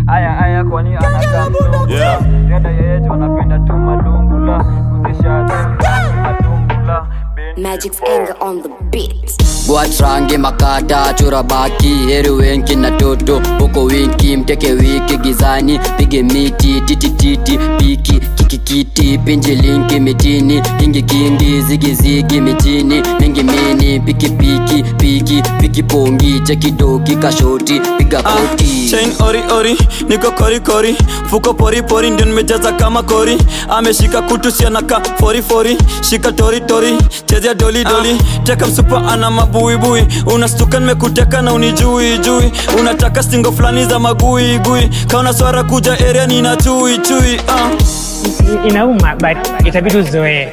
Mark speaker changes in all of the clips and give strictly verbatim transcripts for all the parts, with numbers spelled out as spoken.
Speaker 1: aya aya kwani anakaa mzungu. Yeah. Dada yetu anapenda tu malungula. Kuzisha malungula.
Speaker 2: Magic's anger on the beat.
Speaker 3: Guatrange makata chura baki heri wenki na toto huko winki mteke wiki gizani pige miti titi titi piki kikikiti pinji linki mitini kingi kingi zigi zigi mitini mingi mini piki piki piki piki pongi cheki doki kashoti piga koti.
Speaker 4: Chain ori ori niko kori kori fuko pori pori ndio nimejaza kama kori ameshika kutu sianaka fori fori shika tori tori chezea doli doli teka msupa ana mabui bui unastuka nimekuteka na unijui jui unataka stingo flani za magui gui kaona swara kuja area nina chui chui
Speaker 5: uh. Inauma but itabidi uzoe.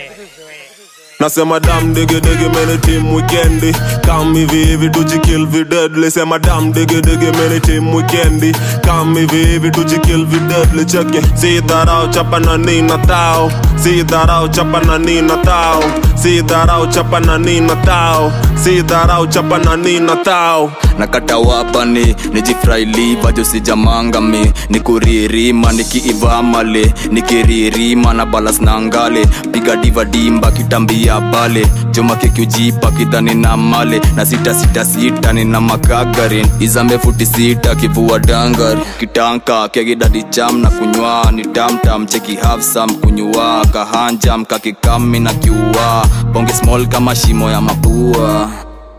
Speaker 6: Nasema dam digi digi many team weekendi Come hivi hivi tujikill vi deadly Sema dam digi digi many team weekendi Come hivi hivi tujikill vi deadly Check it Si dharau chapa na nina tao Si dharau chapa na nina tao Si dharau chapa na nina tao Si dharau chapa na nina tao
Speaker 7: Nakata wapani nijifry liver jo sijamanga mi Nikuririma nikiiva male Nikiririma na balas na ngale Piga diva dimba kitambia bale Joma keki ujipa kidhani na male Na sita sita sita ni na makagarin Izame futi sita kivua dangari Kitanka kegi dadi cham na kunywa Ni tam tam cheki have some kunywa Kahanjam kakikami na kiuwa Ponge small kama shimo ya mapua.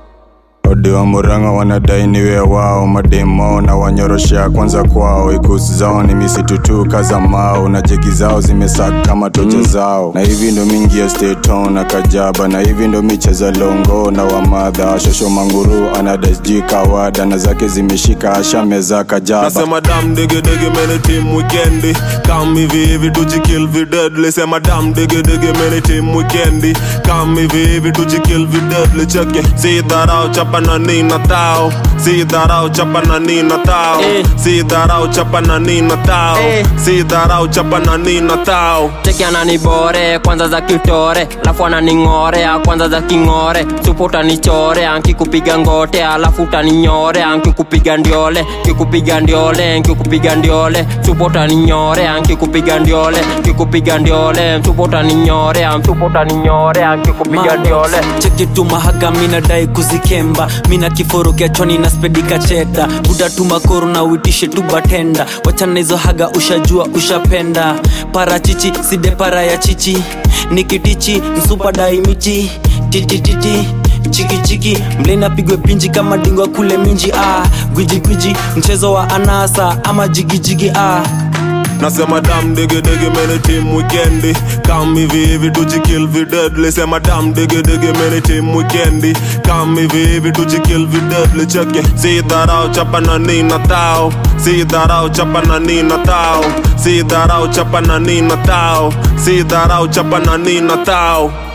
Speaker 8: Odi wa Murang'a wanadai niwe wao mademo na wanyorosha kwanza kwao ikusi zao ni misitu tu kaza mao na jeki zao zimesaka kama toja mm. zao na hivi ndo mingi ya state town na kajaba na hivi ndo micheza longo na wamadha shosho manguru anadasji kawada na zake zimeshika asha meza kajaba.
Speaker 6: Nasema dam digi digi many team weekendi Come hivi hivi tujikill vi deadly Sema dam digi digi many team weekendi Come hivi hivi tujikill vi deadly Check it Si dharau chapa na nina tao Si dharau chapa na nina tao eh. Si dharau chapa na nina tao eh. Si dharau chapa na nina tao.
Speaker 1: Cheki ananibore kwanza za kitore alafu ananingore kwanza za kingore supo utanichore anki kupiga ngote alafu utaninyore anki kupiga ndiole kikupiga ndiole kikupiga ndiole supo utaninyore anki kupiga ndiole kikupiga ndiole supo utaninyore supo utaninyore anki kupiga ndiole.
Speaker 4: Cheki tu mahaga mina dai kuzikemba mina kiforo kiachoni na spedika cheta buda tu makoro na uitishe tu batenda wachana hizo haga ushajua ushapenda parachichi side para ya chichi nikitichi nsupa dai michi titititi chiki chiki mlena pigwe pinji kama dingwa kule minji ah gwiji gwiji mchezo wa anasa ama jigi jigi ah.
Speaker 6: Nasema dam digi digi many team weekendi Come hivi hivi tujikill vi deadly Sema dam digi digi many team weekendi Come hivi hivi tujikill vi deadly Check it Si dharau chapa na nina tao Si dharau chapa na nina tao Si dharau chapa na nina tao Si dharau chapa na nina tao.